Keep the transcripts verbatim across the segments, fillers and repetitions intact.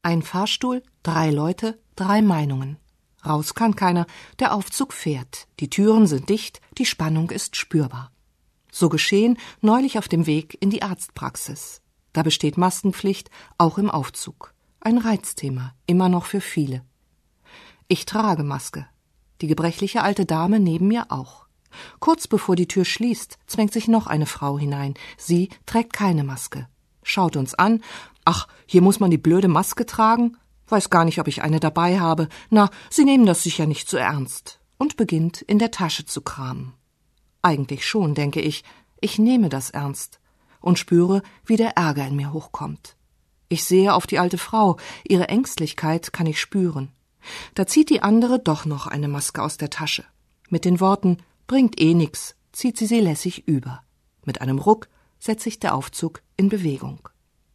Ein Fahrstuhl, drei Leute, drei Meinungen. Raus kann keiner, der Aufzug fährt, die Türen sind dicht, die Spannung ist spürbar. So geschehen neulich auf dem Weg in die Arztpraxis. Da besteht Maskenpflicht, auch im Aufzug. Ein Reizthema, immer noch für viele. Ich trage Maske. Die gebrechliche alte Dame neben mir auch. Kurz bevor die Tür schließt, zwängt sich noch eine Frau hinein. Sie trägt keine Maske. Schaut uns an. Ach, hier muss man die blöde Maske tragen? Weiß gar nicht, ob ich eine dabei habe. Na, Sie nehmen das sicher nicht so ernst. Und beginnt in der Tasche zu kramen. Eigentlich schon, denke ich. Ich nehme das ernst. Und spüre, wie der Ärger in mir hochkommt. Ich sehe auf die alte Frau. Ihre Ängstlichkeit kann ich spüren. Da zieht die andere doch noch eine Maske aus der Tasche. Mit den Worten, bringt eh nix, zieht sie sie lässig über. Mit einem Ruck setzt sich der Aufzug in Bewegung.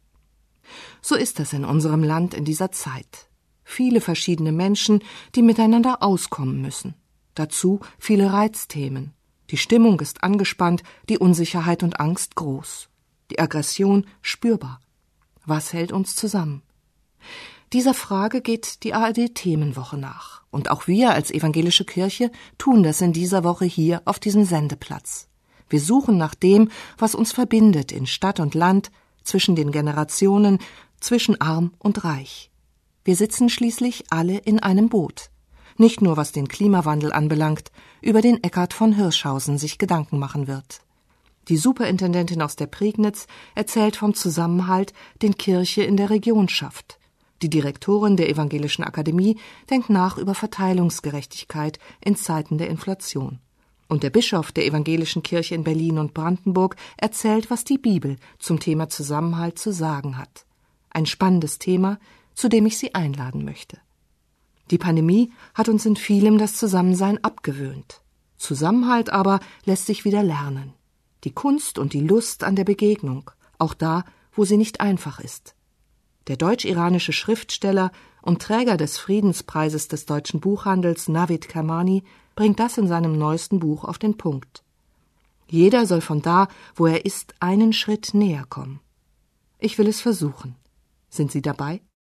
So ist es in unserem Land in dieser Zeit. Viele verschiedene Menschen, die miteinander auskommen müssen. Dazu viele Reizthemen. Die Stimmung ist angespannt, die Unsicherheit und Angst groß. Die Aggression spürbar. Was hält uns zusammen? Dieser Frage geht die A R D-Themenwoche nach. Und auch wir als evangelische Kirche tun das in dieser Woche hier auf diesem Sendeplatz. Wir suchen nach dem, was uns verbindet in Stadt und Land, zwischen den Generationen, zwischen Arm und Reich. Wir sitzen schließlich alle in einem Boot. Nicht nur was den Klimawandel anbelangt, über den Eckhard von Hirschhausen sich Gedanken machen wird. Die Superintendentin aus der Prignitz erzählt vom Zusammenhalt, den Kirche in der Region schafft. Die Direktorin der Evangelischen Akademie denkt nach über Verteilungsgerechtigkeit in Zeiten der Inflation. Und der Bischof der Evangelischen Kirche in Berlin und Brandenburg erzählt, was die Bibel zum Thema Zusammenhalt zu sagen hat. Ein spannendes Thema, zu dem ich Sie einladen möchte. Die Pandemie hat uns in vielem das Zusammensein abgewöhnt. Zusammenhalt aber lässt sich wieder lernen. Die Kunst und die Lust an der Begegnung, auch da, wo sie nicht einfach ist. Der deutsch-iranische Schriftsteller und Träger des Friedenspreises des deutschen Buchhandels Navid Kermani bringt das in seinem neuesten Buch auf den Punkt. Jeder soll von da, wo er ist, einen Schritt näher kommen. Ich will es versuchen. Sind Sie dabei?